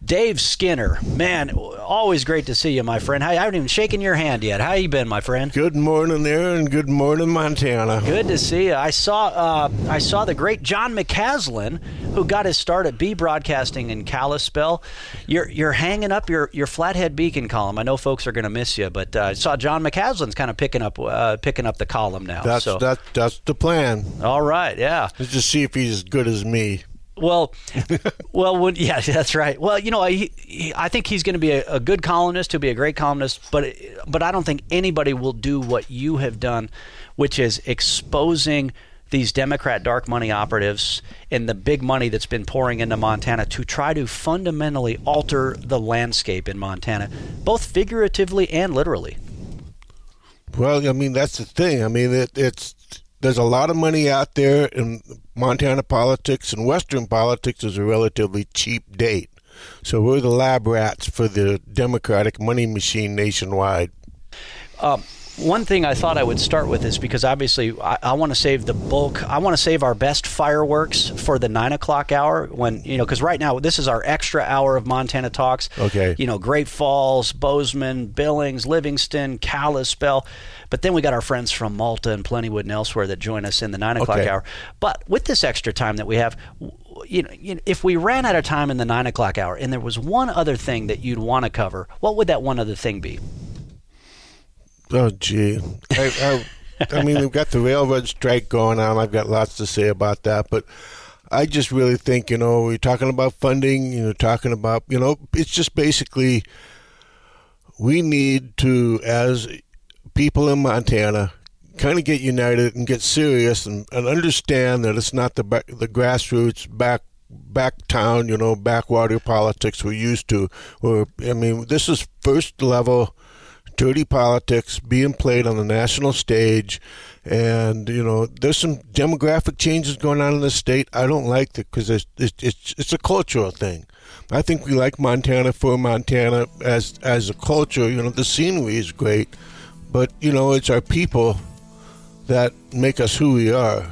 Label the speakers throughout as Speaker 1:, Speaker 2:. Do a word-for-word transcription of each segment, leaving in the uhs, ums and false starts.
Speaker 1: Dave Skinner, man, always great to see you, my friend. I haven't even shaken your hand yet. How you been, my friend?
Speaker 2: Good morning there, and good morning, Montana.
Speaker 1: Good to see you. I saw uh, I saw the great John McCaslin, who got his start at Bee Broadcasting in Kalispell. You're you're hanging up your, your Flathead Beacon column. I know folks are going to miss you, but uh, I saw John McCaslin's kind of picking up uh, picking up the column now.
Speaker 2: That's
Speaker 1: so.
Speaker 2: that, that's the plan.
Speaker 1: All right, yeah.
Speaker 2: Let's just see if he's as good as me.
Speaker 1: Well, well, when, yeah, that's right. Well, you know, he, he, I think he's going to be a, a good columnist. He'll be a great columnist, but but I don't think anybody will do what you have done, which is exposing these Democrat dark money operatives and the big money that's been pouring into Montana to try to fundamentally alter the landscape in Montana, both figuratively and literally.
Speaker 2: Well, I mean, that's the thing. I mean, it, it's there's a lot of money out there in Montana politics, and Western politics is a relatively cheap date. So we're the lab rats for the Democratic money machine nationwide.
Speaker 1: Um, One thing I thought I would start with is because obviously I, I want to save the bulk. I want to save our best fireworks for the nine o'clock hour when, you know, because right now this is our extra hour of Montana Talks.
Speaker 2: Okay.
Speaker 1: You know, Great Falls, Bozeman, Billings, Livingston, Kalispell. But then we got our friends from Malta and Plentywood and elsewhere that join us in the nine o'clock
Speaker 2: Okay.
Speaker 1: hour. But with this extra time that we have, you know, you know, if we ran out of time in the nine o'clock hour and there was one other thing that you'd want to cover, what would that one other thing be?
Speaker 2: Oh, gee. I, I, I mean, we've got the railroad strike going on. I've got lots to say about that. But I just really think, you know, we're talking about funding, you know, talking about, you know, it's just basically we need to, as people in Montana, kind of get united and get serious and, and understand that it's not the back, the grassroots back back town, you know, backwater politics we're used to. Or, I mean, this is first level dirty politics being played on the national stage, and you know there's some demographic changes going on in the state. I don't like it because it's, it's it's a cultural thing. I think we like Montana for Montana as as a culture. You know, the scenery is great, but you know it's our people that make us who we are.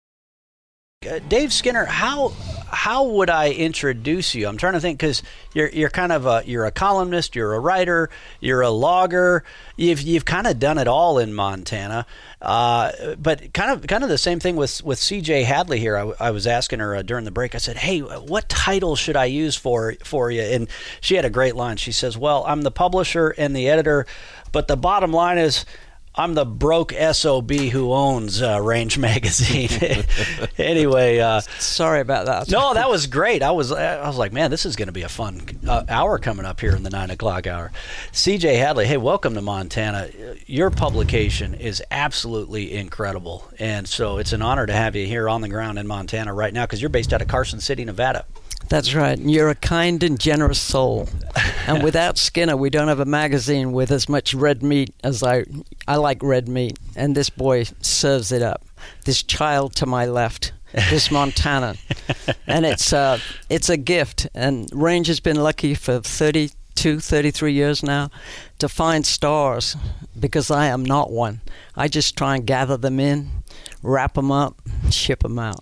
Speaker 1: Uh, Dave Skinner, how how would I introduce you? I'm trying to think because you're you're kind of a you're a columnist, you're a writer, you're a logger. You've you've kind of done it all in Montana, uh, but kind of kind of the same thing with with C J Hadley here. I, I was asking her uh, during the break. I said, "Hey, what title should I use for for you?" And she had a great line. She says, "Well, I'm the publisher and the editor, but the bottom line is." I'm the broke S O B who owns uh, Range Magazine." Anyway, uh,
Speaker 3: sorry about that.
Speaker 1: No, that was great. I was I was like, man, this is going to be a fun uh, hour coming up here in the nine o'clock hour. C J Hadley, hey, welcome to Montana. Your publication is absolutely incredible, and so it's an honor to have you here on the ground in Montana right now because you're based out of Carson City, Nevada.
Speaker 3: That's right. You're a kind and generous soul. And without Skinner, we don't have a magazine with as much red meat as I I like red meat. And this boy serves it up. This child to my left, this Montana. And it's uh, it's a gift. And Range has been lucky for thirty-two, thirty-three years now to find stars because I am not one. I just try and gather them in, wrap them up, ship them out.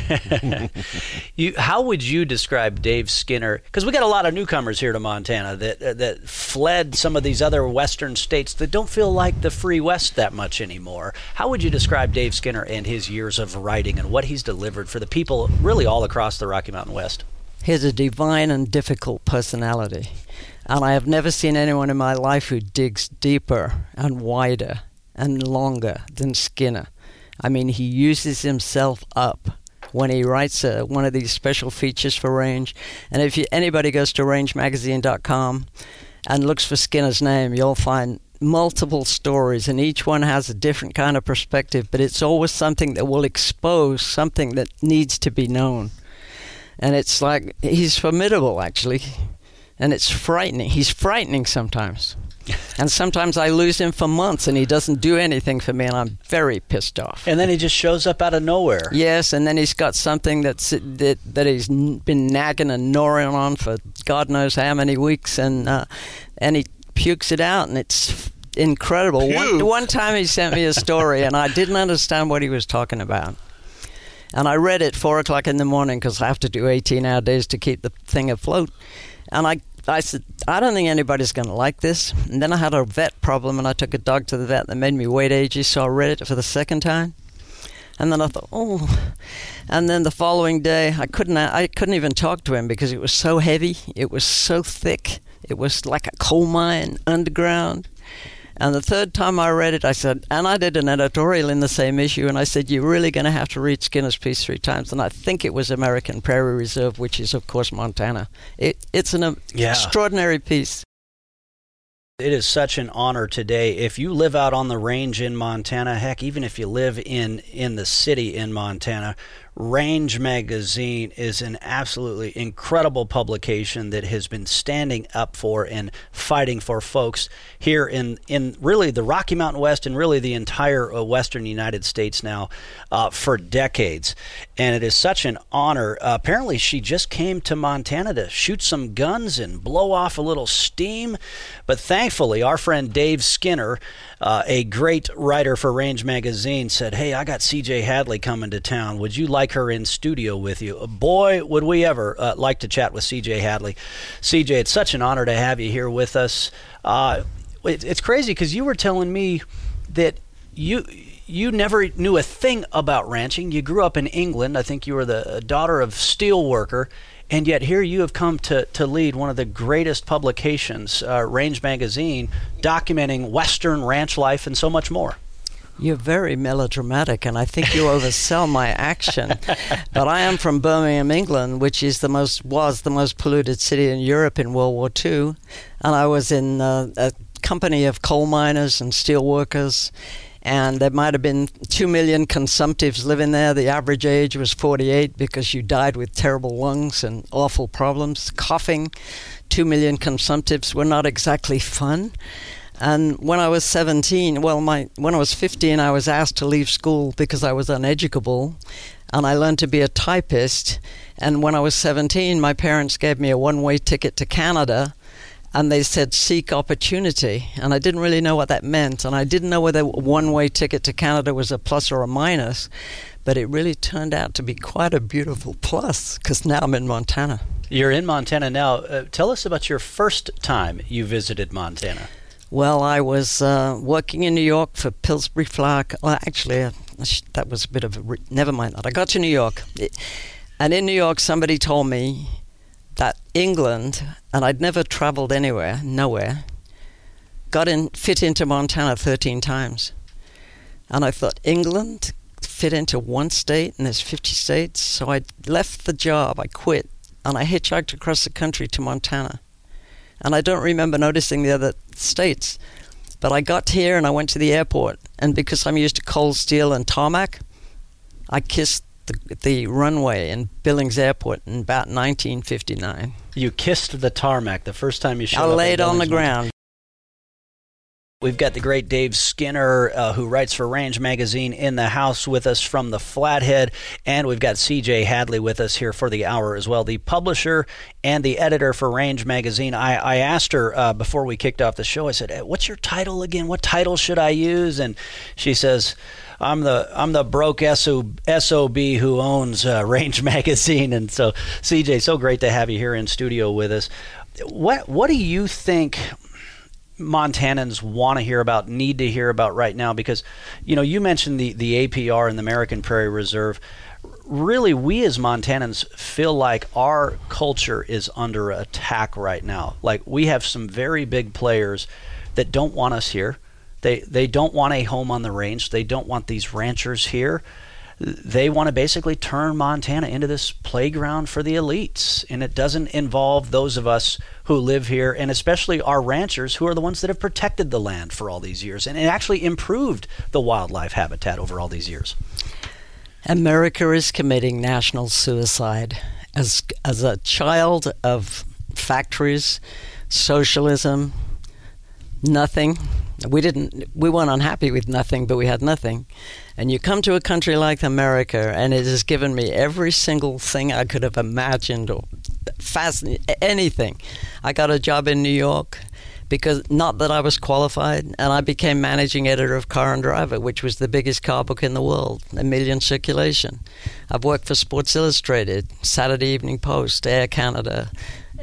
Speaker 1: You, how would you describe Dave Skinner? Because we got a lot of newcomers here to Montana that uh, that fled some of these other western states that don't feel like the free West that much anymore. How would you describe Dave Skinner and his years of writing and what he's delivered for the people really all across the Rocky Mountain West?
Speaker 3: He has a divine and difficult personality. And I have never seen anyone in my life who digs deeper and wider and longer than Skinner. I mean, he uses himself up when he writes a, one of these special features for Range. And if you, anybody goes to range magazine dot com and looks for Skinner's name, you'll find multiple stories, and each one has a different kind of perspective, but it's always something that will expose something that needs to be known. And it's like, he's formidable, actually. And it's frightening. He's frightening sometimes. And sometimes I lose him for months and he doesn't do anything for me, and I'm very pissed off.
Speaker 1: And then he just shows up out of nowhere.
Speaker 3: Yes, and then he's got something that's that, that he's been nagging and gnawing on for God knows how many weeks, and uh, and he pukes it out, and it's incredible. One, one time he sent me a story and I didn't understand what he was talking about. And I read it four o'clock in the morning because I have to do eighteen-hour days to keep the thing afloat. And I, I said, I don't think anybody's going to like this. And then I had a vet problem, and I took a dog to the vet that made me weight ages, so I read it for the second time. And then I thought, oh. And then the following day, I couldn't I couldn't even talk to him because it was so heavy. It was so thick. It was like a coal mine underground. And the third time I read it, I said, and I did an editorial in the same issue, and I said, you're really going to have to read Skinner's piece three times. And I think it was American Prairie Reserve, which is, of course, Montana. It, it's an um, yeah. extraordinary piece.
Speaker 1: It is such an honor today. If you live out on the range in Montana, heck, even if you live in, in the city in Montana, Range Magazine is an absolutely incredible publication that has been standing up for and fighting for folks here in, in really the Rocky Mountain West and really the entire uh, western United States now uh, for decades. And it is such an honor. Uh, apparently, she just came to Montana to shoot some guns and blow off a little steam. But thankfully, our friend Dave Skinner, uh, a great writer for Range Magazine, said, hey, I got C J Hadley coming to town. Would you like her in studio with you? Boy, would we ever uh, like to chat with C J Hadley. C J, it's such an honor to have you here with us. Uh, it, it's crazy because you were telling me that you you never knew a thing about ranching. You grew up in England. I think you were the daughter of steel worker, and yet here you have come to, to lead one of the greatest publications, uh, Range Magazine, documenting Western ranch life and so much more.
Speaker 3: You're very melodramatic, and I think you oversell my action. But I am from Birmingham, England, which is the most was the most polluted city in Europe in World War Two, and I was in uh, a company of coal miners and steel workers. And there might have been two million consumptives living there. The average age was forty-eight because you died with terrible lungs and awful problems. Coughing, two million consumptives were not exactly fun. And when I was seventeen, well, my when I was fifteen, I was asked to leave school because I was uneducable. And I learned to be a typist. And when I was seventeen, my parents gave me a one-way ticket to Canada. And they said, seek opportunity. And I didn't really know what that meant. And I didn't know whether a one-way ticket to Canada was a plus or a minus. But it really turned out to be quite a beautiful plus, because now I'm in Montana.
Speaker 1: You're in Montana now. Uh, tell us about your first time you visited Montana.
Speaker 3: Well, I was uh, working in New York for Pillsbury Flour. Well, actually, uh, that was a bit of a... Re- never mind that. I got to New York. It, and in New York, somebody told me that England, and I'd never traveled anywhere, nowhere, got in, fit into Montana thirteen times. And I thought, England fit into one state, and there's fifty states? So I left the job, I quit, and I hitchhiked across the country to Montana. And I don't remember noticing the other states. But I got here and I went to the airport, and because I'm used to cold steel and tarmac, I kissed The, the runway in Billings Airport in about nineteen fifty-nine.
Speaker 1: You kissed the tarmac the first time you showed
Speaker 3: I
Speaker 1: up. I
Speaker 3: laid on the ground.
Speaker 1: We've got the great Dave Skinner, uh, who writes for Range Magazine, in the house with us from the Flathead, and we've got C J Hadley with us here for the hour as well, the publisher and the editor for Range Magazine. I, I asked her uh, before we kicked off the show, I said, what's your title again? What title should I use? And she says, I'm the I'm the broke S O B who owns uh, Range Magazine. And so, C J, so great to have you here in studio with us. What what do you think Montanans want to hear about, need to hear about right now? Because, you know, you mentioned the, the A P R and the American Prairie Reserve. Really, we as Montanans feel like our culture is under attack right now. Like, we have some very big players that don't want us here. They they don't want a home on the range. They don't want these ranchers here. They want to basically turn Montana into this playground for the elites. And it doesn't involve those of us who live here, and especially our ranchers, who are the ones that have protected the land for all these years and it actually improved the wildlife habitat over all these years.
Speaker 3: America is committing national suicide. As as a child of factories, socialism, nothing. We didn't. We weren't unhappy with nothing, but we had nothing. And you come to a country like America, and it has given me every single thing I could have imagined or fascinating, anything. I got a job in New York because, not that I was qualified, and I became managing editor of Car and Driver, which was the biggest car book in the world, a million circulation. I've worked for Sports Illustrated, Saturday Evening Post, Air Canada,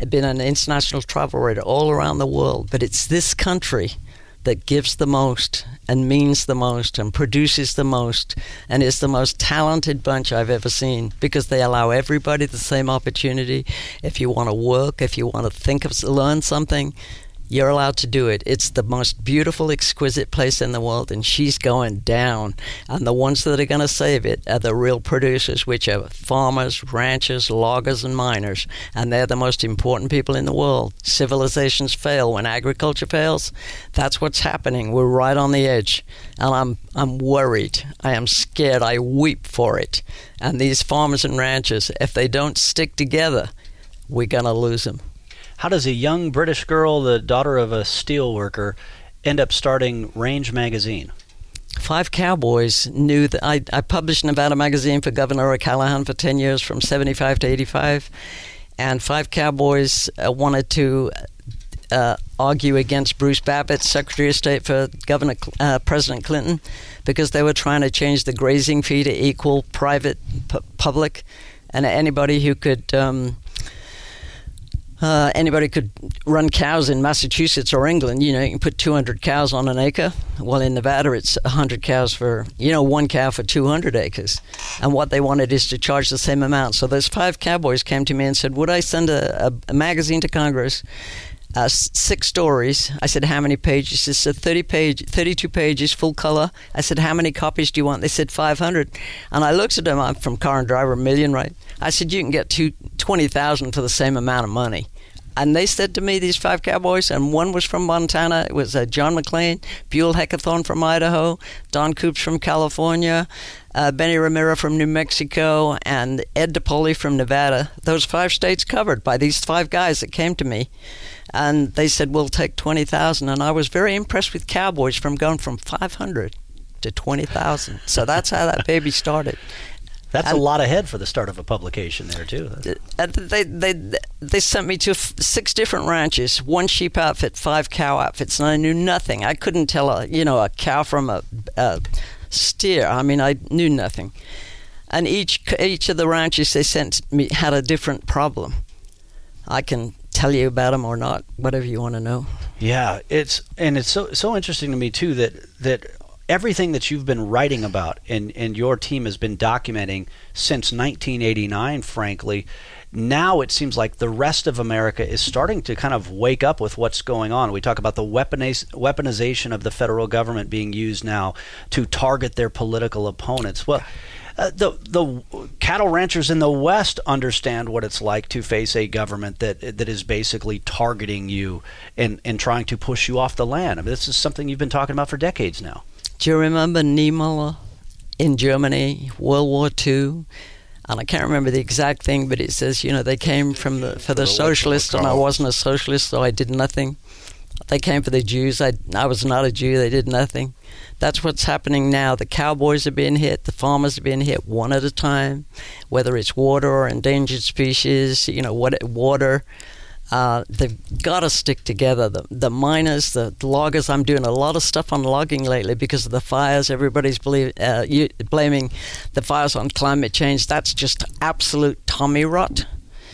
Speaker 3: been an international travel writer all around the world, but it's this country that gives the most and means the most and produces the most and is the most talented bunch I've ever seen, because they allow everybody the same opportunity. If you want to work, if you want to think of, learn something, you're allowed to do it. It's the most beautiful, exquisite place in the world, and she's going down. And the ones that are going to save it are the real producers, which are farmers, ranchers, loggers, and miners. And they're the most important people in the world. Civilizations fail when agriculture fails. That's what's happening. We're right on the edge. And I'm I'm worried. I am scared. I weep for it. And these farmers and ranchers, if they don't stick together, we're going to lose them.
Speaker 1: How does a young British girl, the daughter of a steel worker, end up starting Range Magazine?
Speaker 3: Five cowboys knew that I, I published Nevada Magazine for Governor O'Callaghan for ten years, from seventy-five to eighty-five. And five cowboys uh, wanted to uh, argue against Bruce Babbitt, Secretary of State for Governor uh, President Clinton, because they were trying to change the grazing fee to equal private pu- public. And anybody who could... Um, Uh, anybody could run cows in Massachusetts or England. You know, you can put two hundred cows on an acre. Well, in Nevada, it's one hundred cows for, you know, one cow for two hundred acres. And what they wanted is to charge the same amount. So those five cowboys came to me and said, would I send a, a, a magazine to Congress, uh, six stories? I said, how many pages? They said, thirty page, thirty-two pages, full color. I said, how many copies do you want? They said, five hundred. And I looked at them. I'm from Car and Driver, a million, right? I said, you can get two, twenty thousand for the same amount of money. And they said to me, these five cowboys, and one was from Montana. It was uh, John McLean, Buell Heckathorn from Idaho, Don Coops from California, uh, Benny Ramiro from New Mexico, and Ed DePoli from Nevada. Those five states covered by these five guys that came to me. And they said, we'll take twenty thousand. And I was very impressed with cowboys from going from five hundred to twenty thousand. So that's how that baby started.
Speaker 1: That's
Speaker 3: and,
Speaker 1: a lot ahead for the start of a publication there, too.
Speaker 3: And they, they, they sent me to f- six different ranches, one sheep outfit, five cow outfits, and I knew nothing. I couldn't tell, a you know, a cow from a, a steer. I mean, I knew nothing. And each each of the ranches they sent me had a different problem. I can tell you about them or not, whatever you want to know.
Speaker 1: Yeah, it's and it's so so interesting to me, too, that that everything that you've been writing about and, and your team has been documenting since nineteen eighty-nine, frankly, now it seems like the rest of America is starting to kind of wake up with what's going on. We talk about the weaponiz- weaponization of the federal government being used now to target their political opponents. Well, uh, the the cattle ranchers in the West understand what it's like to face a government that that is basically targeting you and, and trying to push you off the land. I mean, this is something you've been talking about for decades now.
Speaker 3: Do you remember Niemöller in Germany, World War Two? And I can't remember the exact thing, but it says, you know, they came from the for the socialists, and I wasn't a socialist, so I did nothing. They came for the Jews. I, I was not a Jew. They did nothing. That's what's happening now. The cowboys are being hit. The farmers are being hit one at a time, whether it's water or endangered species, you know, what water. Uh, they've got to stick together. The, the miners, the loggers. I'm doing a lot of stuff on logging lately because of the fires. Everybody's believe, uh, you, blaming the fires on climate change. That's just absolute Tommy rot.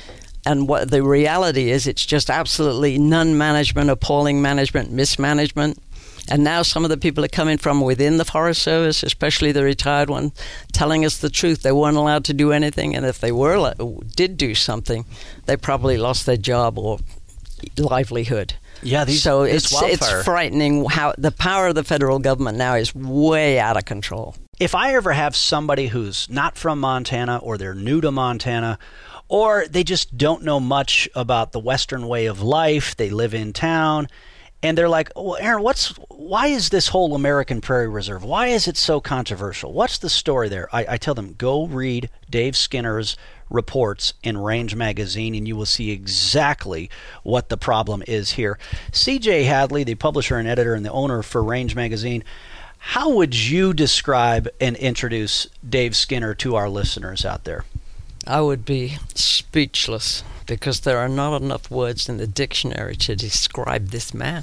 Speaker 3: And what the reality is, it's just absolutely non-management, appalling management, mismanagement. And now some of the people are coming from within the Forest Service, especially the retired one, telling us the truth. They weren't allowed to do anything, and if they were did do something, they probably lost their job or livelihood.
Speaker 1: Yeah, these,
Speaker 3: so
Speaker 1: this
Speaker 3: it's
Speaker 1: wildfire.
Speaker 3: It's frightening how the power of the federal government now is way out of control.
Speaker 1: If I ever have somebody who's not from Montana, or they're new to Montana, or they just don't know much about the Western way of life, they live in town, and they're like, well, Aaron, what's why is this whole American Prairie Reserve? Why is it so controversial? What's the story there? I, I tell them, go read Dave Skinner's reports in Range Magazine, and you will see exactly what the problem is here. C J Hadley, the publisher and editor and the owner for Range Magazine, how would you describe and introduce Dave Skinner to our listeners out there?
Speaker 3: I would be speechless, because there are not enough words in the dictionary to describe this man.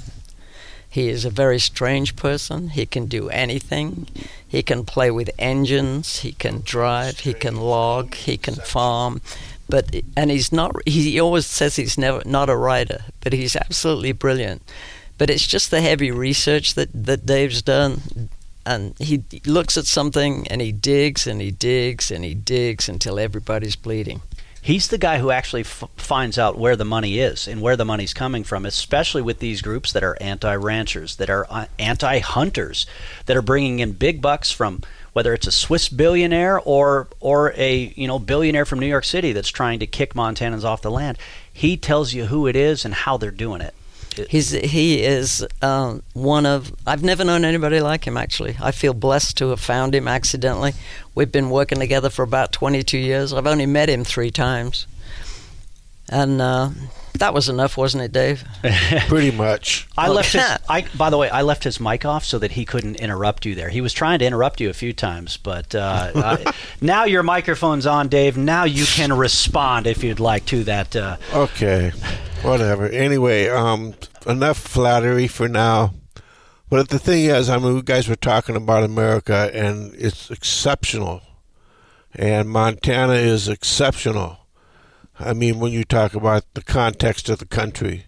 Speaker 3: He is a very strange person. He can do anything. He can play with engines. He can drive. He can log. He can farm. but and he's not. He always says he's never not a writer, but he's absolutely brilliant. But it's just the heavy research that, that Dave's done, and he looks at something and he digs and he digs and he digs until everybody's bleeding.
Speaker 1: He's the guy who actually f- finds out where the money is and where the money's coming from, especially with these groups that are anti-ranchers, that are uh, anti-hunters, that are bringing in big bucks from whether it's a Swiss billionaire or or a you know billionaire from New York City that's trying to kick Montanans off the land. He tells you who it is and how they're doing it.
Speaker 3: He's he is um, one of I've never known anybody like him. Actually, I feel blessed to have found him accidentally. We've been working together for about twenty-two years. I've only met him three times, and uh, that was enough, wasn't it, Dave?
Speaker 2: Pretty much.
Speaker 1: I left his. I by the way, I left his mic off so that he couldn't interrupt you there. He was trying to interrupt you a few times, but uh, uh, now your microphone's on, Dave. Now you can respond if you'd like to that. Uh,
Speaker 2: okay. Whatever. Anyway, um, enough flattery for now. But the thing is, I mean, you guys were talking about America, and it's exceptional. And Montana is exceptional. I mean, when you talk about the context of the country.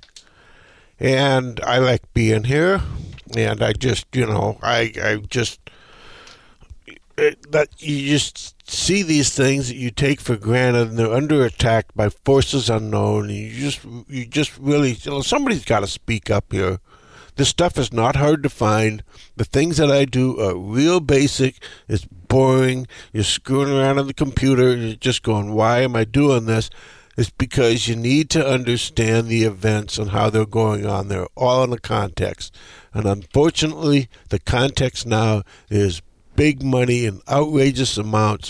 Speaker 2: And I like being here. And I just, you know, I, I just... It, that you just see these things that you take for granted, and they're under attack by forces unknown. And you just, you just really, you know, somebody's got to speak up here. This stuff is not hard to find. The things that I do are real basic. It's boring. You're screwing around on the computer. You're just going, why am I doing this? It's because you need to understand the events and how they're going on. They're all in the context. And unfortunately, the context now is big money in outrageous amounts,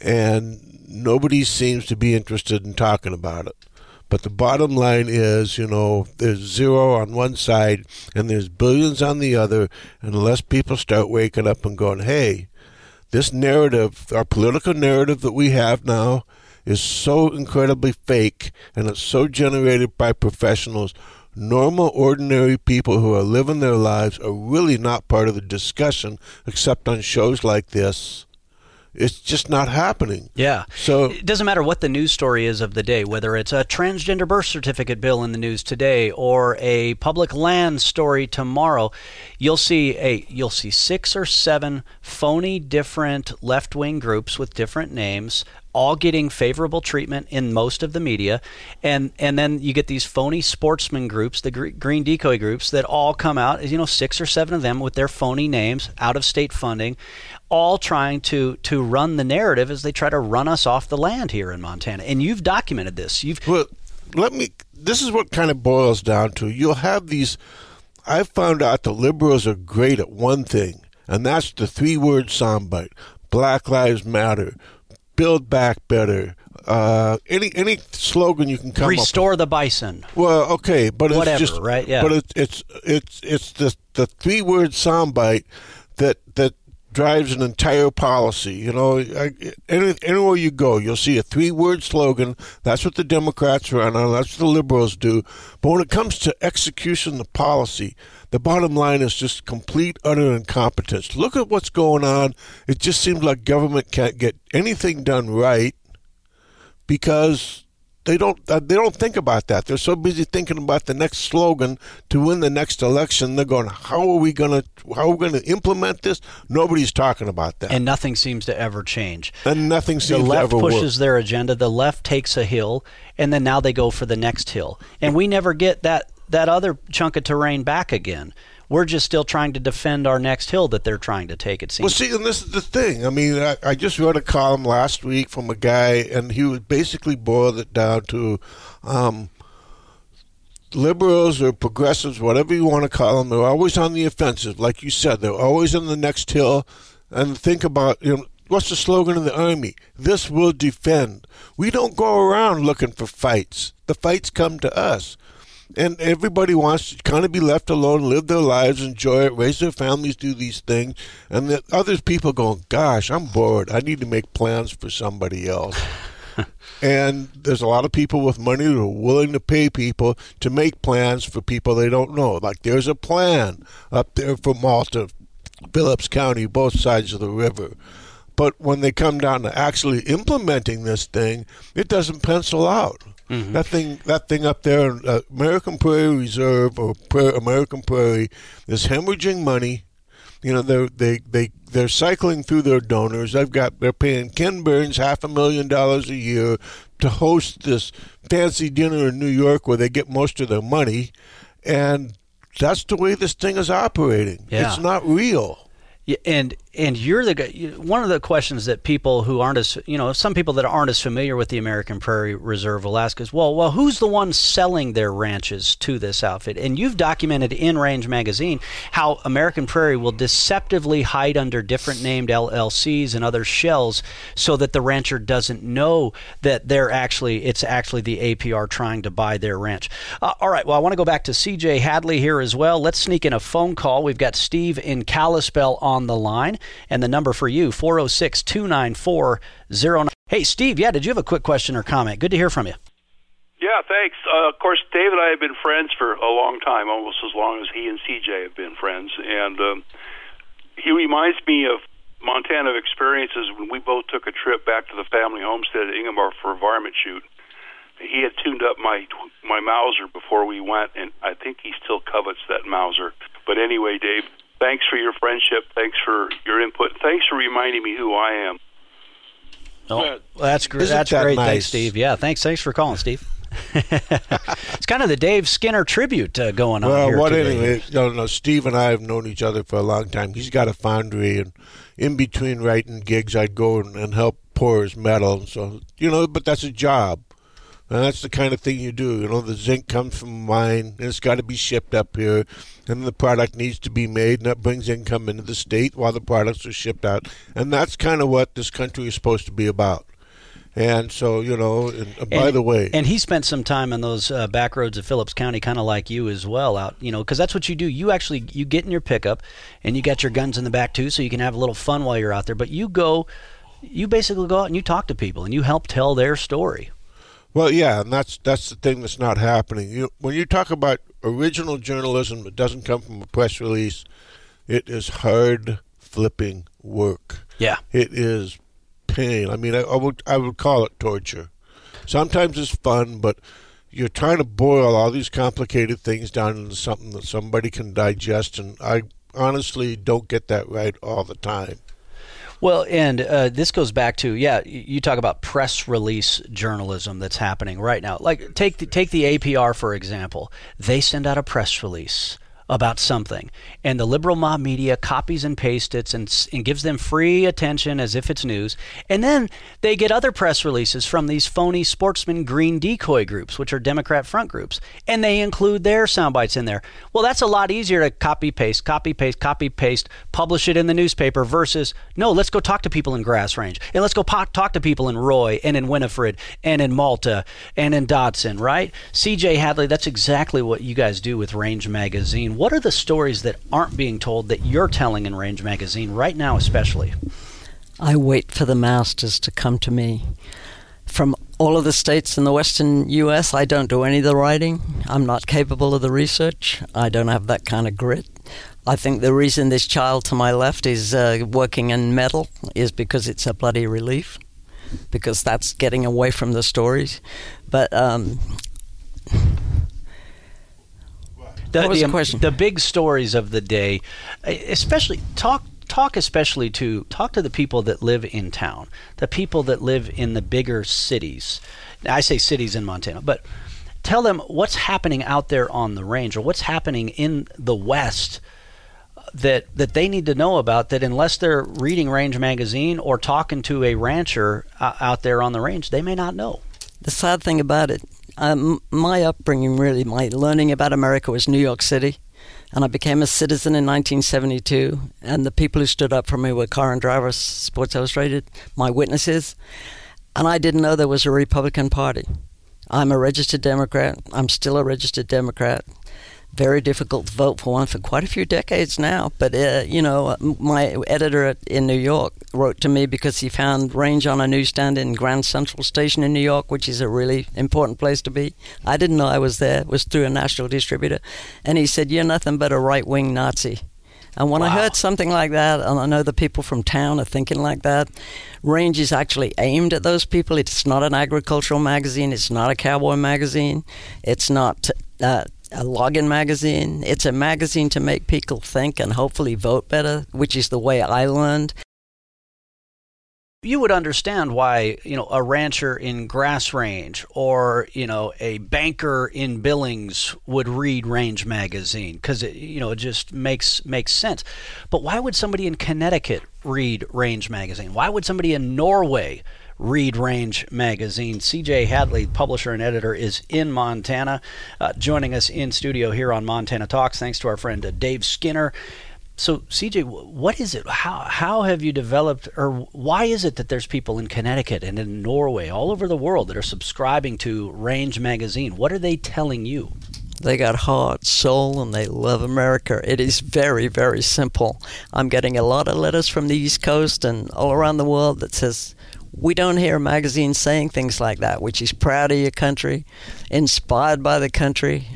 Speaker 2: and nobody seems to be interested in talking about it. But the bottom line is, you know, there's zero on one side and there's billions on the other, and unless people start waking up and going, hey, this narrative, our political narrative that we have now is so incredibly fake, and it's so generated by professionals. Normal, ordinary people who are living their lives are really not part of the discussion, except on shows like this. It's just not happening.
Speaker 1: Yeah.
Speaker 2: So
Speaker 1: it doesn't matter what the news story is of the day, whether it's a transgender birth certificate bill in the news today or a public land story tomorrow. You'll see a you'll see six or seven phony different left-wing groups with different names, all getting favorable treatment in most of the media, and and then you get these phony sportsman groups, the green decoy groups, that all come out, you know, six or seven of them with their phony names, out-of-state funding, all trying to to run the narrative as they try to run us off the land here in Montana. And you've documented this. You've
Speaker 2: well, let me. This is what kind of boils down to. You'll have these. I've found out the liberals are great at one thing, and that's the three-word soundbite: Black Lives Matter, Build Back Better. Uh, any any slogan you can come
Speaker 1: Restore
Speaker 2: up with.
Speaker 1: the bison.
Speaker 2: Well, okay, but
Speaker 1: Whatever,
Speaker 2: it's just
Speaker 1: right? Yeah.
Speaker 2: But it's it's it's it's the the three-word soundbite that that. drives an entire policy. You know, any, anywhere you go, you'll see a three-word slogan. That's what the Democrats run on. That's what the liberals do. But when it comes to execution of policy, the bottom line is just complete, utter incompetence. Look at what's going on. It just seems like government can't get anything done right because They don't. Uh, they don't think about that. They're so busy thinking about the next slogan to win the next election. They're going, "How are we going to? How are we going to implement this?" Nobody's talking about that,
Speaker 1: and nothing seems to ever change.
Speaker 2: And nothing seems
Speaker 1: the left
Speaker 2: to ever
Speaker 1: pushes
Speaker 2: work.
Speaker 1: their agenda. The left takes a hill, and then now they go for the next hill, and we never get that that other chunk of terrain back again. We're just still trying to defend our next hill that they're trying to take, it seems.
Speaker 2: Well, see, and this is the thing. I mean, I, I just read a column last week from a guy, and he would basically boil it down to um, liberals or progressives, whatever you want to call them, they're always on the offensive. Like you said, they're always on the next hill. And think about, you know, what's the slogan of the Army? This will defend. We don't go around looking for fights. The fights come to us. And everybody wants to kind of be left alone, live their lives, enjoy it, raise their families, do these things. And then others people going, gosh, I'm bored. I need to make plans for somebody else. And there's a lot of people with money who are willing to pay people to make plans for people they don't know. Like there's a plan up there for Malta, Phillips County, both sides of the river. But when they come down to actually implementing this thing, it doesn't pencil out. Mm-hmm. That thing, that thing up there, uh, American Prairie Reserve or pra- American Prairie, is hemorrhaging money. You know, they're they they they're cycling through their donors. They've got they're paying Ken Burns half a million dollars a year to host this fancy dinner in New York where they get most of their money, and that's the way this thing is operating.
Speaker 1: Yeah.
Speaker 2: It's not real.
Speaker 1: Yeah, and and you're the guy. One of the questions that people who aren't as you know, some people that aren't as familiar with the American Prairie Reserve will ask is, well, well, who's the one selling their ranches to this outfit? And you've documented in Range Magazine how American Prairie will deceptively hide under different named L L Cs and other shells so that the rancher doesn't know that they're actually it's actually the A P R trying to buy their ranch. Uh, all right. Well, I want to go back to C J Hadley here as well. Let's sneak in a phone call. We've got Steve in Kalispell on the line. And the number for you, four oh six, two nine four, oh nine. Hey, Steve, yeah, did you have a quick question or comment? Good to hear from you.
Speaker 4: Yeah, thanks. Uh, of course, Dave and I have been friends for a long time, almost as long as he and C J have been friends. And um, he reminds me of Montana experiences when we both took a trip back to the family homestead at Ingomar for a varmint shoot. He had tuned up my my Mauser before we went, and I think he still covets that Mauser. But anyway, Dave, thanks for your friendship. Thanks for your input. Thanks for reminding me who I am.
Speaker 1: Oh, well, that's great. That's
Speaker 2: that
Speaker 1: great.
Speaker 2: Nice?
Speaker 1: Thanks, Steve. Yeah, thanks. Thanks for calling, Steve. It's kind of the Dave Skinner tribute uh, going on
Speaker 2: well,
Speaker 1: here.
Speaker 2: Well, what
Speaker 1: today.
Speaker 2: anyway? You know, Steve and I have known each other for a long time. He's got a foundry, and in between writing gigs, I'd go and, and help pour his metal. So you know, but that's a job. And that's the kind of thing you do. You know, the zinc comes from a mine, and it's got to be shipped up here, and the product needs to be made, and that brings income into the state while the products are shipped out. And that's kind of what this country is supposed to be about. And so, you know, and, and by the way...
Speaker 1: And he spent some time on those uh, back roads of Phillips County, kind of like you as well, out, you know, because that's what you do. You actually, you get in your pickup, and you got your guns in the back, too, so you can have a little fun while you're out there. But you go, you basically go out and you talk to people, and you help tell their story.
Speaker 2: Well, yeah, and that's that's the thing that's not happening. You, when you talk about original journalism that doesn't come from a press release, it is hard flipping work.
Speaker 1: Yeah,
Speaker 2: it is pain. I mean, I, I would I would call it torture. Sometimes it's fun, but you're trying to boil all these complicated things down into something that somebody can digest, and I honestly don't get that right all the time.
Speaker 1: Well, and uh, this goes back to, yeah, you talk about press release journalism that's happening right now. Like, take the, take the A P R, for example. They send out a press release about something, and the liberal mob media copies and pastes it and, and gives them free attention as if it's news. And then they get other press releases from these phony sportsman green decoy groups, which are Democrat front groups, and they include their sound bites in there. Well, that's a lot easier to copy paste, copy paste, copy paste, publish it in the newspaper versus, no, let's go talk to people in Grass Range, and let's go po- talk to people in Roy and in Winifred and in Malta and in Dodson, right? C J Hadley, that's exactly what you guys do with Range Magazine. What are the stories that aren't being told that you're telling in Range Magazine right now especially?
Speaker 3: I wait for the masters to come to me. From all of the states in the western U S, I don't do any of the writing. I'm not capable of the research. I don't have that kind of grit. I think the reason this child to my left is uh, working in metal is because it's a bloody relief, because that's getting away from the stories. But... um
Speaker 1: The,
Speaker 3: what was
Speaker 1: the,
Speaker 3: the question?
Speaker 1: The big stories of the day, especially talk talk especially to talk to the people that live in town, the people that live in the bigger cities. I say cities in Montana, but tell them what's happening out there on the range, or what's happening in the West that that they need to know about, that unless they're reading Range Magazine or talking to a rancher uh, out there on the range, they may not know.
Speaker 3: The sad thing about it, Um, my upbringing, really, my learning about America was New York City, and I became a citizen in nineteen seventy-two, and the people who stood up for me were Car and Driver, Sports Illustrated, my witnesses, and I didn't know there was a Republican Party. I'm a registered Democrat. I'm still a registered Democrat. Very difficult to vote for one for quite a few decades now. But, uh, you know, my editor at, in New York wrote to me because he found Range on a newsstand in Grand Central Station in New York, which is a really important place to be. I didn't know I was there. It was through a national distributor. And he said, "You're nothing but a right-wing Nazi." And when
Speaker 1: Wow.
Speaker 3: I heard something like that, and I know the people from town are thinking like that, Range is actually aimed at those people. It's not an agricultural magazine. It's not a cowboy magazine. It's not uh, a login magazine. It's a magazine to make people think and hopefully vote better, which is the way I learned.
Speaker 1: You would understand why, you know, a rancher in Grass Range or, you know, a banker in Billings would read Range magazine, because it, you know, it just makes makes sense. But why would somebody in Connecticut read Range magazine? Why would somebody in Norway read Range magazine? C J Hadley, publisher and editor, is in Montana, uh, joining us in studio here on Montana Talks. Thanks to our friend uh, Dave Skinner. So, C J, what is it? How how have you developed, or why is it that there's people in Connecticut and in Norway, all over the world, that are subscribing to Range magazine? What are they telling you?
Speaker 3: They got heart, soul, and they love America. It is very, very simple. I'm getting a lot of letters from the East Coast and all around the world that says, we don't hear a magazine saying things like that, which is proud of your country, inspired by the country,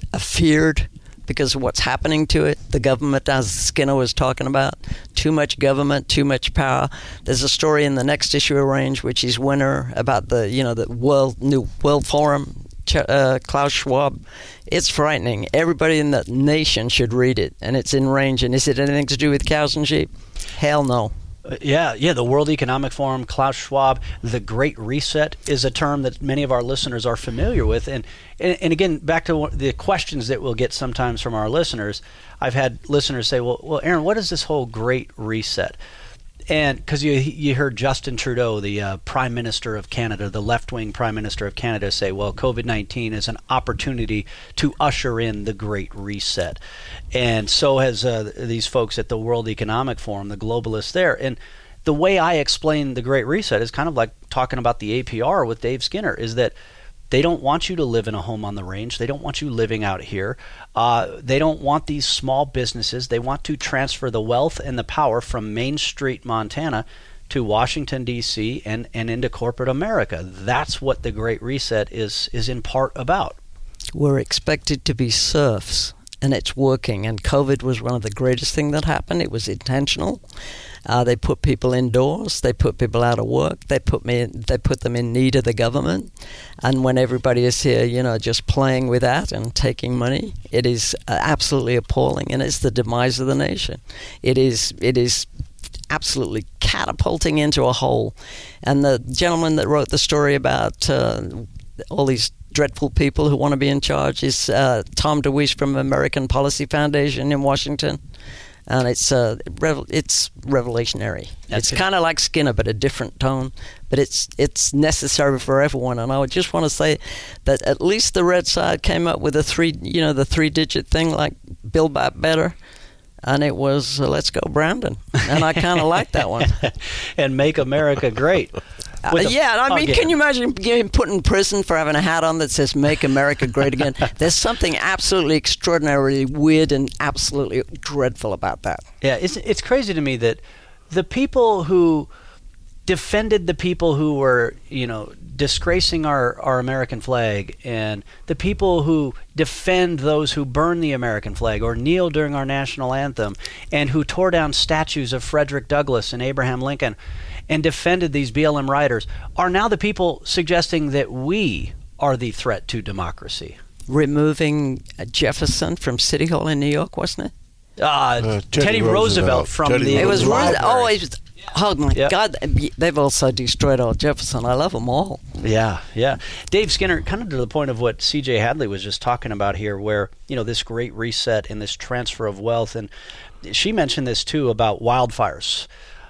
Speaker 3: feared because of what's happening to it. The government, as Skinner was talking about, too much government, too much power. There's a story in the next issue of Range, which is winter, about the you know the world new World Forum, uh, Klaus Schwab. It's frightening. Everybody in the nation should read it, and it's in Range. And is it anything to do with cows and sheep? Hell no.
Speaker 1: Uh, yeah, yeah. The World Economic Forum, Klaus Schwab, the Great Reset is a term that many of our listeners are familiar with. And, and, and again, back to the questions that we'll get sometimes from our listeners, I've had listeners say, well, well, Aaron, what is this whole Great Reset? And because you you heard Justin Trudeau, the uh, Prime Minister of Canada, the left-wing Prime Minister of Canada, say, well, COVID nineteen is an opportunity to usher in the Great Reset. And so has uh, these folks at the World Economic Forum, the globalists there. And the way I explain the Great Reset is kind of like talking about the A P R with Dave Skinner, is that they don't want you to live in a home on the range. They don't want you living out here. Uh, they don't want these small businesses. They want to transfer the wealth and the power from Main Street, Montana, to Washington, D C, and, and into corporate America. That's what the Great Reset is, is in part about.
Speaker 3: We're expected to be serfs, and it's working. And COVID was one of the greatest things that happened. It was intentional. Uh, they put people indoors. They put people out of work. They put me. In, they put them in need of the government. And when everybody is here, you know, just playing with that and taking money, it is uh, absolutely appalling, and it's the demise of the nation. It is. It is absolutely catapulting into a hole. And the gentleman that wrote the story about uh, all these dreadful people who want to be in charge is uh, Tom DeWeese from American Policy Foundation in Washington. And it's uh, revel- it's revolutionary.
Speaker 1: That's
Speaker 3: it's kind of like Skinner, but a different tone. But it's it's necessary for everyone. And I would just want to say that at least the red side came up with a three, you know, the three-digit thing like Build Back Better, and it was uh, Let's Go Brandon. And I kind of like that one.
Speaker 1: And Make America Great.
Speaker 3: Uh, yeah, I mean, can you imagine getting put in prison for having a hat on that says "Make America Great Again"? There's something absolutely extraordinarily weird and absolutely dreadful about that.
Speaker 1: Yeah, it's it's crazy to me that the people who defended the people who were, you know, disgracing our, our American flag, and the people who defend those who burn the American flag or kneel during our national anthem, and who tore down statues of Frederick Douglass and Abraham Lincoln and defended these B L M rioters, are now the people suggesting that we are the threat to democracy.
Speaker 3: Removing Jefferson from City Hall in New York, wasn't it?
Speaker 1: Uh,
Speaker 2: Uh,
Speaker 1: Teddy,
Speaker 2: Teddy
Speaker 1: Roosevelt,
Speaker 2: Roosevelt
Speaker 1: from
Speaker 2: Teddy
Speaker 1: the
Speaker 3: It was
Speaker 1: library.
Speaker 3: Roosevelt. Oh, it was, oh my
Speaker 1: Yep.
Speaker 3: God! They've also destroyed old Jefferson. I love them all.
Speaker 1: Yeah, yeah. Dave Skinner, kind of to the point of what C J Hadley was just talking about here, where, you know, this Great Reset and this transfer of wealth, and she mentioned this too about wildfires.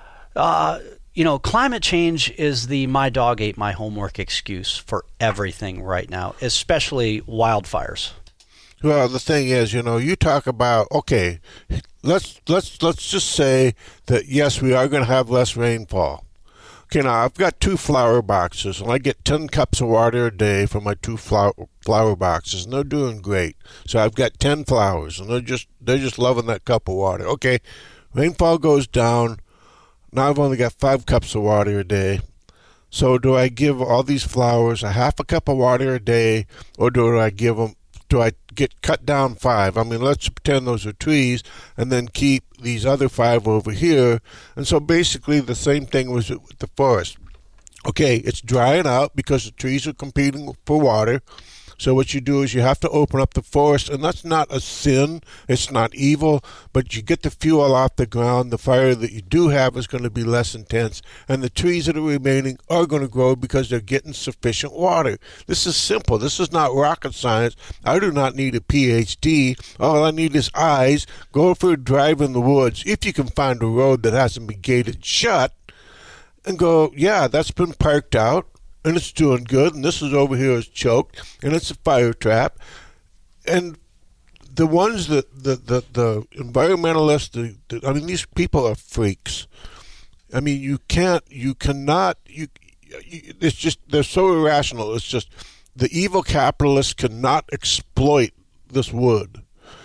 Speaker 1: Uh, you know, climate change is the my dog ate my homework excuse for everything right now, especially wildfires.
Speaker 2: Well, the thing is, you know, you talk about, okay, let's let's let's just say that yes, we are going to have less rainfall. Okay, now I've got two flower boxes, and I get ten cups of water a day from my two flower flower boxes, and they're doing great. So I've got ten flowers, and they're just they're just loving that cup of water. Okay, rainfall goes down. Now I've only got five cups of water a day. So do I give all these flowers a half a cup of water a day, or do I give them do I get cut down five? I mean, let's pretend those are trees and then keep these other five over here. And so basically the same thing was with the forest. Okay, it's drying out because the trees are competing for water. So what you do is you have to open up the forest, and that's not a sin, it's not evil, but you get the fuel off the ground, the fire that you do have is going to be less intense, and the trees that are remaining are going to grow because they're getting sufficient water. This is simple. This is not rocket science. I do not need a P H D. All I need is eyes. Go for a drive in the woods, if you can find a road that hasn't been gated shut, and go, yeah, that's been parked out. And it's doing good, and this is over here is choked, and it's a fire trap. And the ones that, the, the, the environmentalists, the, the, I mean, these people are freaks. I mean, you can't, you cannot, you, you, it's just, they're so irrational. It's just, the evil capitalists cannot exploit this wood,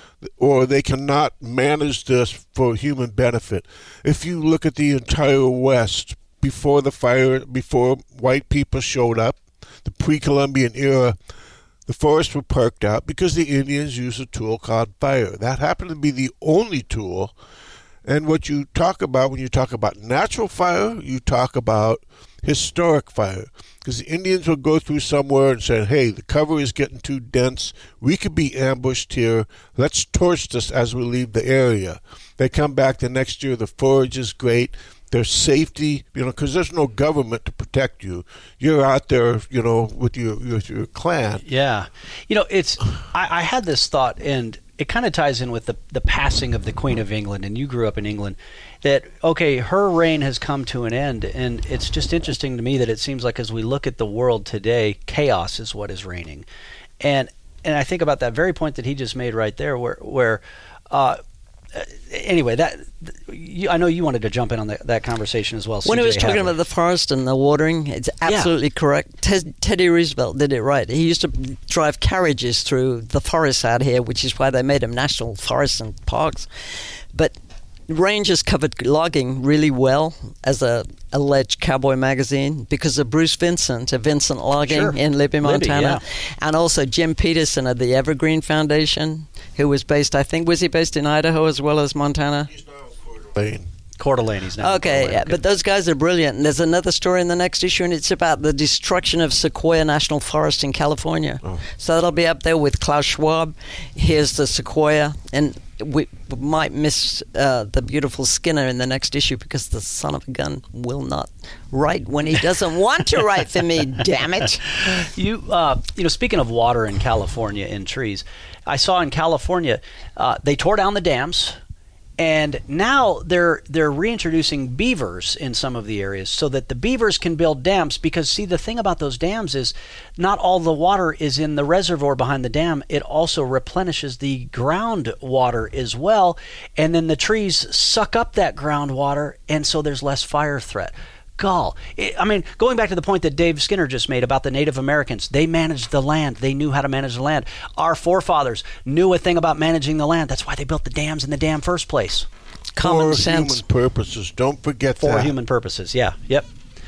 Speaker 2: or they cannot manage this for human benefit. If you look at the entire West, before the fire, before white people showed up, the pre-Columbian era, the forests were parked out because the Indians used a tool called fire. That happened to be the only tool. And what you talk about when you talk about natural fire, you talk about historic fire. Because the Indians would go through somewhere and say, hey, the cover is getting too dense. We could be ambushed here. Let's torch this as we leave the area. They come back the next year. The forage is great. There's safety, you know, because there's no government to protect you. You're out there, you know, with your with your clan.
Speaker 1: Yeah. You know, it's, I, I had this thought, and it kind of ties in with the, the passing of the Queen of England, and you grew up in England, that, okay, her reign has come to an end, and it's just interesting to me that it seems like as we look at the world today, chaos is what is reigning. And and I think about that very point that he just made right there, where, where uh, anyway, that you, I know you wanted to jump in on the, that conversation as well.
Speaker 3: When
Speaker 1: C J
Speaker 3: he was talking
Speaker 1: Hadley.
Speaker 3: about the forest and the watering, it's absolutely
Speaker 1: yeah.
Speaker 3: correct. Ted, Teddy Roosevelt did it right. He used to drive carriages through the forests out here, which is why they made them national forests and parks. But Rangers covered logging really well as a alleged cowboy magazine because of Bruce Vincent of Vincent Logging
Speaker 1: sure.
Speaker 3: in Libby, Montana,
Speaker 1: Libby, yeah.
Speaker 3: and also Jim Peterson of the Evergreen Foundation, who was based, I think, was he based in Idaho as well as Montana?
Speaker 2: He's now in Coeur d'Alene.
Speaker 1: Coeur d'Alene, he's now.
Speaker 3: Okay, yeah, but those guys are brilliant. And there's another story in the next issue, and it's about the destruction of Sequoia National Forest in California. Oh. So that'll be up there with Klaus Schwab. Here's the Sequoia, and we might miss uh, the beautiful Skinner in the next issue because the son of a gun will not write when he doesn't want to write for me. Damn it!
Speaker 1: You, uh, you know, speaking of water in California in trees, I saw in California uh, they tore down the dams. And now they're they're reintroducing beavers in some of the areas so that the beavers can build dams. Because, see, the thing about those dams is not all the water is in the reservoir behind the dam. It also replenishes the groundwater as well. And then the trees suck up that groundwater, and so there's less fire threat. Gall. It, I mean, going back to the point that Dave Skinner just made about the Native Americans, they managed the land. They knew how to manage the land. Our forefathers knew a thing about managing the land. That's why they built the dams in the damn first place.
Speaker 3: Common
Speaker 2: For
Speaker 3: sense.
Speaker 2: human purposes. Don't forget
Speaker 1: For
Speaker 2: that.
Speaker 1: For human purposes, yeah. Yep.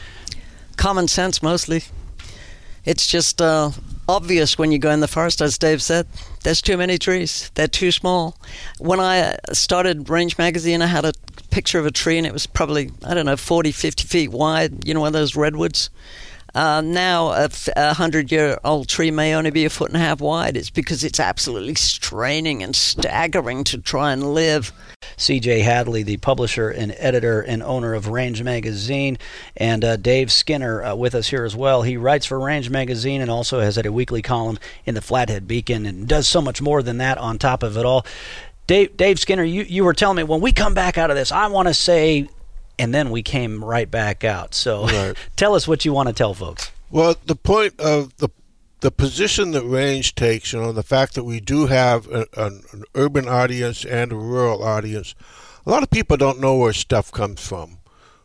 Speaker 3: Common sense, mostly. It's just uh, obvious when you go in the forest, as Dave said. There's too many trees. They're too small. When I started Range Magazine, I had a picture of a tree, and it was probably, I don't know, forty, fifty feet wide, you know, one of those redwoods. Uh, now a, f- a hundred-year-old tree may only be a foot and a half wide. It's because it's absolutely straining and staggering to try and live.
Speaker 1: C J Hadley, the publisher and editor and owner of Range Magazine, and uh, Dave Skinner uh, with us here as well. He writes for Range Magazine and also has had a weekly column in the Flathead Beacon and does so much more than that on top of it all. Dave, Dave Skinner, you, you were telling me when we come back out of this, I want to say, and then we came right back out. So right. Tell us what you want to tell folks.
Speaker 2: Well, the point of the the position that Range takes, you know, the fact that we do have a, an, an urban audience and a rural audience, a lot of people don't know where stuff comes from.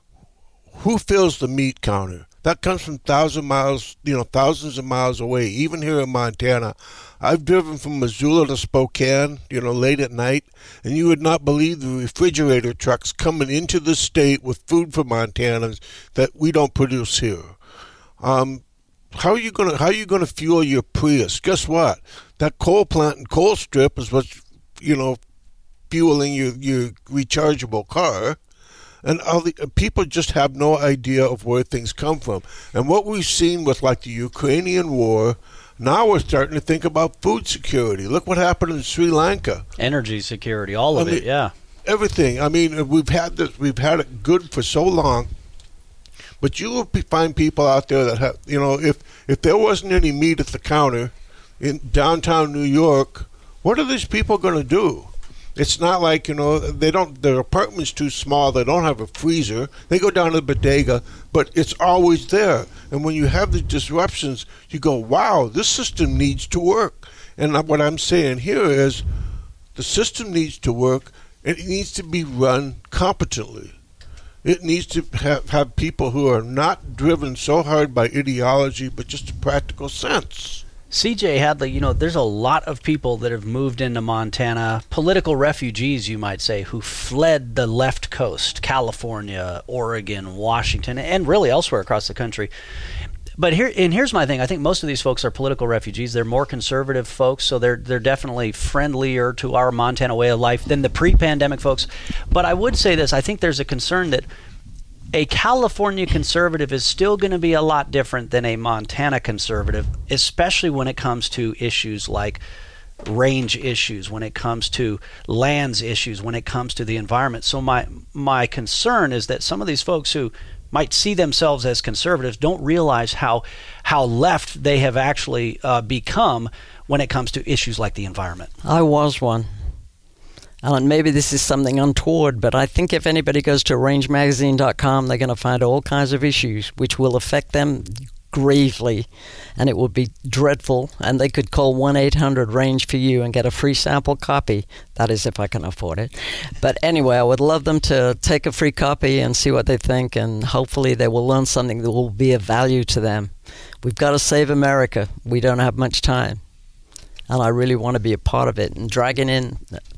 Speaker 2: Who fills the meat counter? That comes from thousand miles, you know, thousands of miles away. Even here in Montana, I've driven from Missoula to Spokane, you know, late at night, and you would not believe the refrigerator trucks coming into the state with food for Montanans that we don't produce here. Um, how are you gonna how are you gonna fuel your Prius? Guess what? That coal plant and coal strip is what's, you know, fueling your your rechargeable car. And all the, people just have no idea of where things come from. And what we've seen with, like, the Ukrainian war, now we're starting to think about food security. Look what happened in Sri Lanka.
Speaker 1: Energy security, all of
Speaker 2: I
Speaker 1: it,
Speaker 2: mean,
Speaker 1: yeah.
Speaker 2: Everything. I mean, we've had this, we've had it good for so long. But you will find people out there that have, you know, if if there wasn't any meat at the counter in downtown New York, what are these people going to do? It's not like, you know, they don't, their apartment's too small, they don't have a freezer, they go down to the bodega, but it's always there. And when you have the disruptions, you go, wow, this system needs to work. And what I'm saying here is the system needs to work, and it needs to be run competently. It needs to have, have people who are not driven so hard by ideology, but just a practical sense.
Speaker 1: C J Hadley, you know, there's a lot of people that have moved into Montana, political refugees, you might say, who fled the left coast, California, Oregon, Washington, and really elsewhere across the country. But here, and here's my thing. I think most of these folks are political refugees. They're more conservative folks, so they're they're definitely friendlier to our Montana way of life than the pre-pandemic folks. But I would say this. I think there's a concern that a California conservative is still going to be a lot different than a Montana conservative, especially when it comes to issues like range issues, when it comes to lands issues, when it comes to the environment. So my my concern is that some of these folks who might see themselves as conservatives don't realize how how left they have actually uh, become when it comes to issues like the environment.
Speaker 3: I was one. And maybe this is something untoward, but I think if anybody goes to range magazine dot com, they're going to find all kinds of issues which will affect them gravely, and it would be dreadful. And they could call one eight hundred range for you and get a free sample copy. That is, if I can afford it. But anyway, I would love them to take a free copy and see what they think, and hopefully they will learn something that will be of value to them. We've got to save America. We don't have much time, and I really want to be a part of it. And dragging in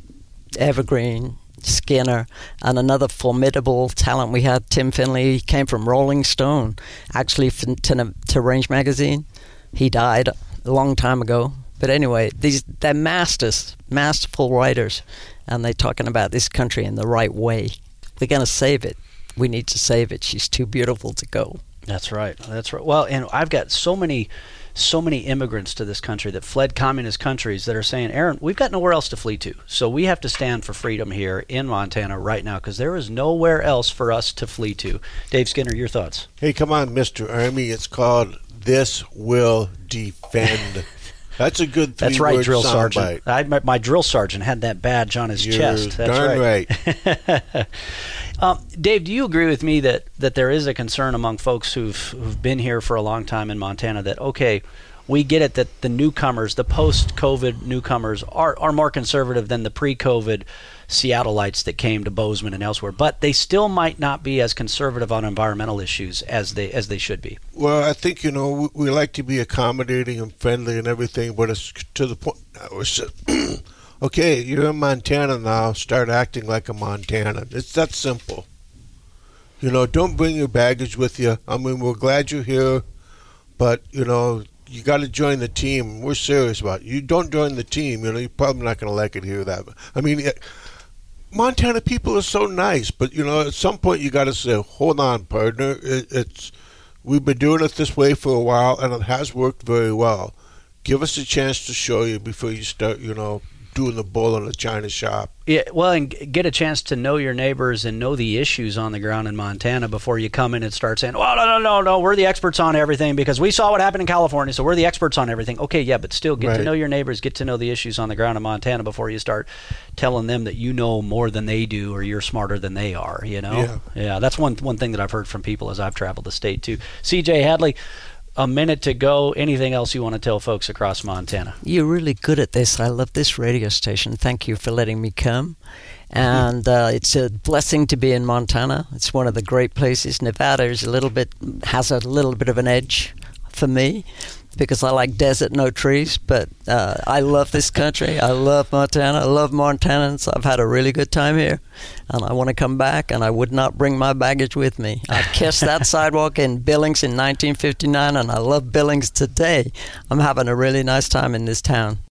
Speaker 3: Evergreen, Skinner, and another formidable talent we had, Tim Finley. He came from Rolling Stone, actually to, to Range Magazine. He died a long time ago. But anyway, these they're masters, masterful writers, and they're talking about this country in the right way. We're going to save it. We need to save it. She's too beautiful to go.
Speaker 1: That's right. That's right. Well, and I've got so many so many immigrants to this country that fled communist countries that are saying, Aaron, we've got nowhere else to flee to. So we have to stand for freedom here in Montana right now because there is nowhere else for us to flee to. Dave Skinner, your thoughts?
Speaker 2: Hey, come on, Mister Army. It's called This Will Defend. That's a good three-word
Speaker 1: That's right, drill sergeant.
Speaker 2: I,
Speaker 1: my, my drill sergeant had that badge on his
Speaker 2: You're
Speaker 1: chest. That's
Speaker 2: darn
Speaker 1: right.
Speaker 2: right.
Speaker 1: um, Dave, do you agree with me that, that there is a concern among folks who've who've been here for a long time in Montana that, okay, we get it that the newcomers, the post-COVID newcomers, are, are more conservative than the pre-COVID Seattleites that came to Bozeman and elsewhere, but they still might not be as conservative on environmental issues as they as they should be.
Speaker 2: Well, I think, you know, we, we like to be accommodating and friendly and everything, but it's to the point now. It's just, okay, you're in Montana now, start acting like a Montanan. It's that simple. You know, don't bring your baggage with you. I mean, we're glad you're here, but, you know, you got to join the team. We're serious about it. You don't join the team, you know, you're probably not going to like it here. That I mean, it, Montana people are so nice, but, you know, at some point you got to say, hold on, partner. It, it's we've been doing it this way for a while, and it has worked very well. Give us a chance to show you before you start, you know, doing the bull in a china shop.
Speaker 1: Yeah, well, and get a chance to know your neighbors and know the issues on the ground in Montana before you come in and start saying, "Oh, no, no, no, no, we're the experts on everything because we saw what happened in California, so we're the experts on everything." Okay, yeah, but still get
Speaker 2: Right.
Speaker 1: to know your neighbors, get to know the issues on the ground in Montana before you start telling them that you know more than they do or you're smarter than they are, you know?
Speaker 2: Yeah.
Speaker 1: Yeah, that's one one thing that I've heard from people as I've traveled the state too. C J Hadley, a minute to go. Anything else you want to tell folks across Montana?
Speaker 3: You're really good at this. I love this radio station. Thank you for letting me come. And uh, it's a blessing to be in Montana. It's one of the great places. Nevada is a little bit has a little bit of an edge for me because I like desert, no trees. But uh, I love this country. I love Montana. I love Montanans. I've had a really good time here, and I want to come back, and I would not bring my baggage with me. I kissed that sidewalk in Billings in nineteen fifty-nine, and I love Billings today. I'm having a really nice time in this town.